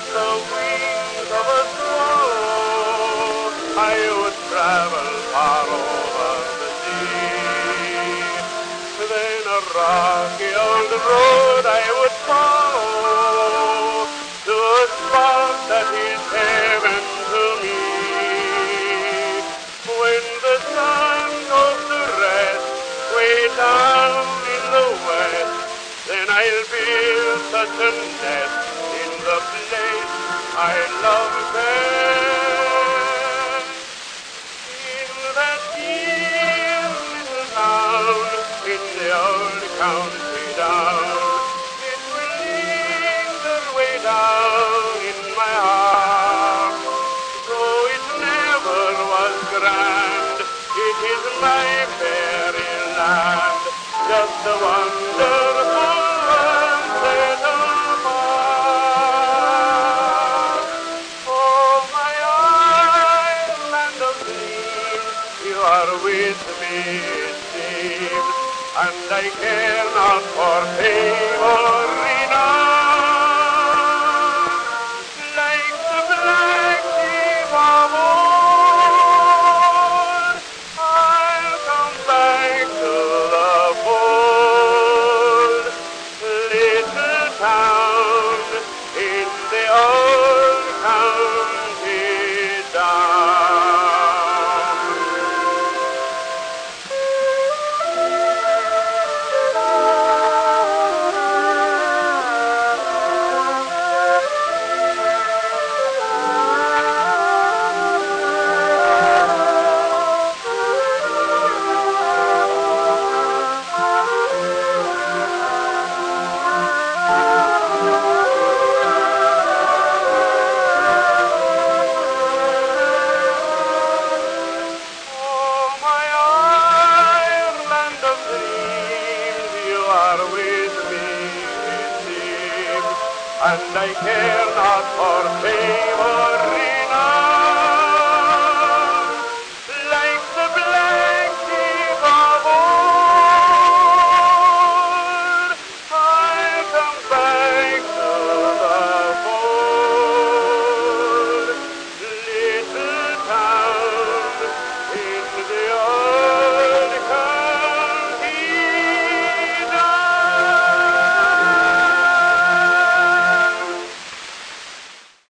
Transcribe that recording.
the wings of a swallow, I would travel far over the sea. Then a rocky old road I would follow to a spot that is heaven to me. When the sun goes to rest way down in the west, then I'll build such a nest in the place I love best. In that dear little town, in the old country down, it will linger way down in my heart. Though it never was grand, it is my fairyland, just a wonderful and set apart. Oh, my island of dreams, you are with me, it seems, and I care not for fame or renown. Like the black sheep of old, I'll come back to the fold. Little town in the old county down. Oh, my Ireland of dreams, you are with me, it seems, and I care not for fame or riches.